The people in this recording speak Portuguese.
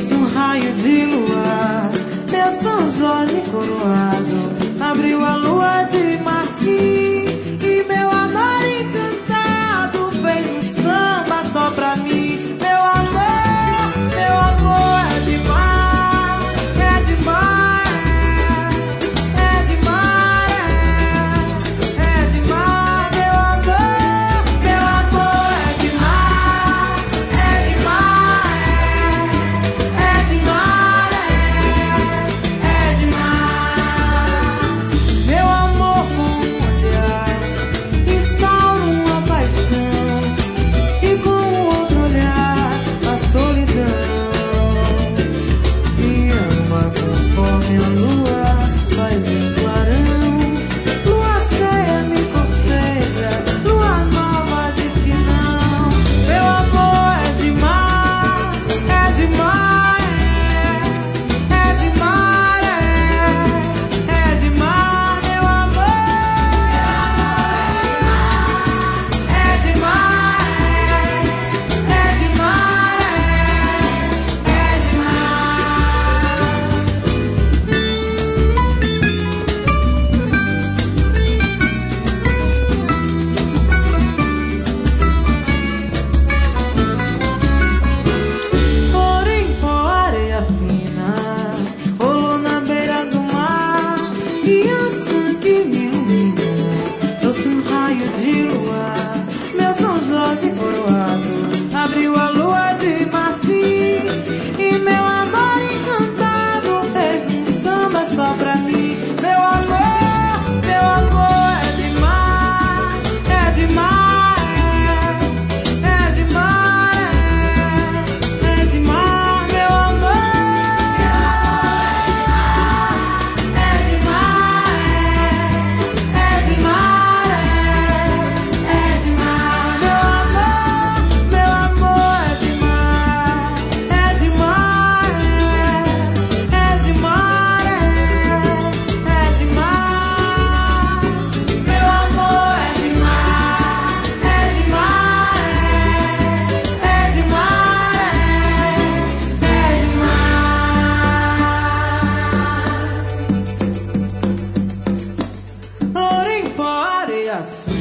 trouxe um raio de luar. Meu São Jorge coroado abriu a lua de marfim e meu amor encantado fez um samba só pra mim. Meu amor é demais, é demais, é demais, é demais. Meu amor é demais, é demais, é demais, é demais. Meu amor com um olhar instaura uma paixão e com o outro olhar a solidão. Me ama conforme a lua faz um clarão. Lua cheia me corteja, lua nova diz que não. Meu amor é demais, é demais, é demais, é demais. Meu amor é demais, é demais, é demais. Porém, pó, areia fina, rolou na beira do mar e a sangue me ilumina. Trouxe um raio de luar. Meu São Jorge coroado abriu a lua de marfim e meu amor encantado fez um samba só pra mim. Meu amor é demais, é demais, é demais, é demais. Meu amor é demais, é demais, é demais. Meu amor é demais, é demais, é demais, é demais. Meu amor é demais, é demais, é demais, é demais. Ouro em pó, areia fina.